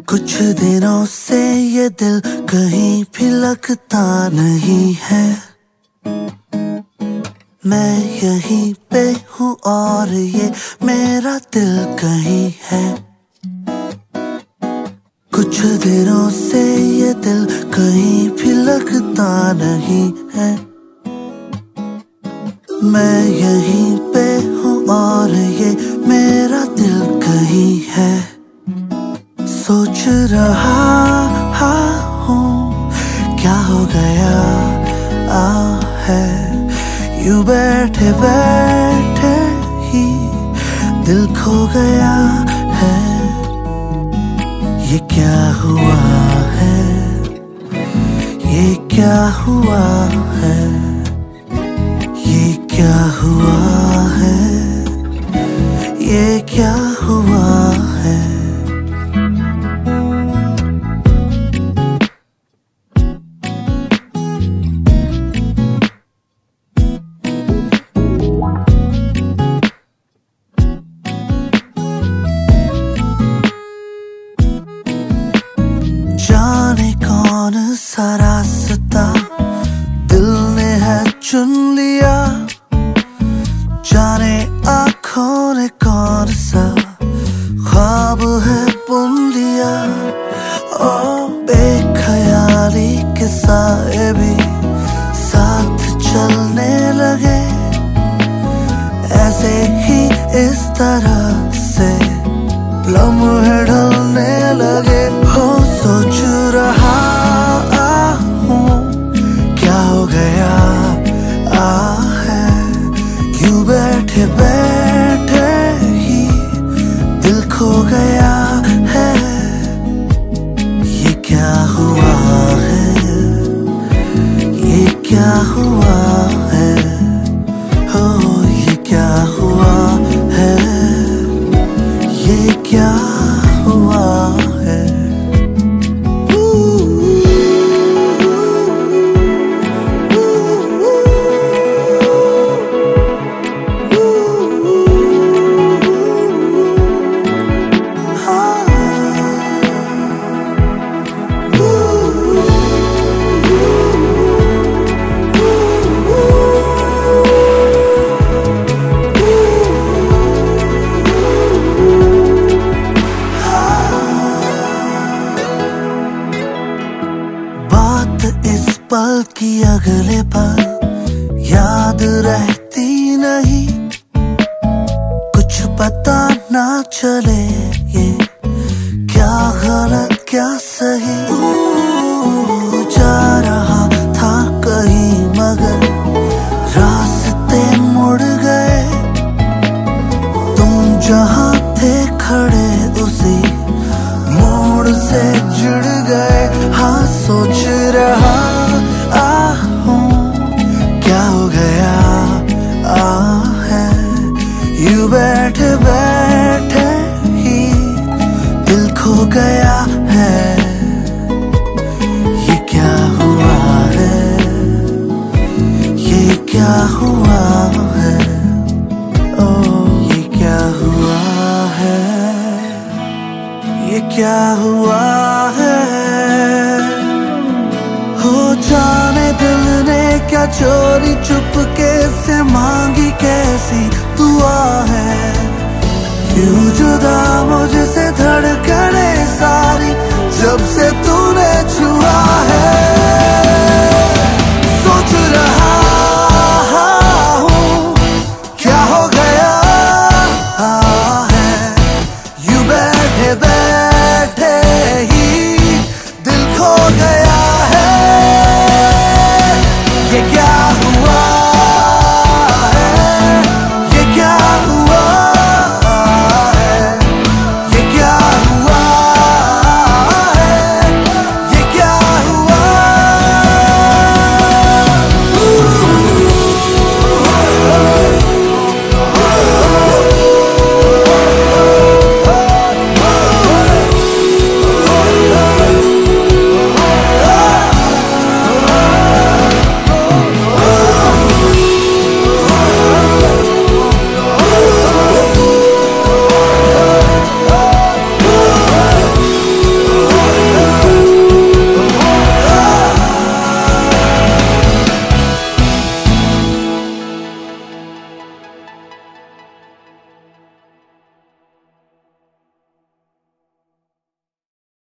कुछ दिनों से ये दिल कहीं भी लगता नहीं है। मैं यहीं पे हूँ और ये मेरा दिल कहीं है। कुछ दिनों से ये दिल कहीं भी लगता नहीं है। मैं यहीं पे हूँ और ये मेरा दिल कहीं है। सोच रहा हूँ क्या हो गया है। यूं बैठे बैठे ही दिल खो गया है। ये क्या हुआ है, ये क्या हुआ है, ये क्या हुआ है, ये क्या हुआ है। जाने कौन सा रास्ता दिल ने है चुन लिया। जाने आँखों ने कौन सा ख्वाब है बुन लिया। ओ बेख्याली के साए भी साथ चलने लगे। ऐसे ही इस तरह से लम्हे ढलने लगे। हो सोच रहा हूँ क्या हो गया है। यूं बैठे बैठे ही दिल खो गया है। ये क्या हुआ है, ये क्या हुआ है, हो ये क्या हुआ है, ये क्या हुआ है। इस पल की अगले पल याद रहती नहीं। कुछ पता ना चले ये क्या गलत क्या सही। जा रहा था कहीं मगर रास्ते मुड़ गए। तुम जहाँ थे खड़े उसी मोड़ से जुड़ गए। हाँ सोच रहा हूँ क्या हो गया है। यूं बैठे बैठे ही दिल खो गया है। ये क्या हुआ है, ये क्या हुआ है, ओ ये क्या हुआ है, ये क्या हुआ है। हो जाने दिल ने क्या चोरी चुपके से मांगी कैसी दुआ है। क्यों जुदा मुझसे धड़कने सारी जब से तूने छुआ है। सोच रहा हूँ क्या हो गया है। यूं बैठे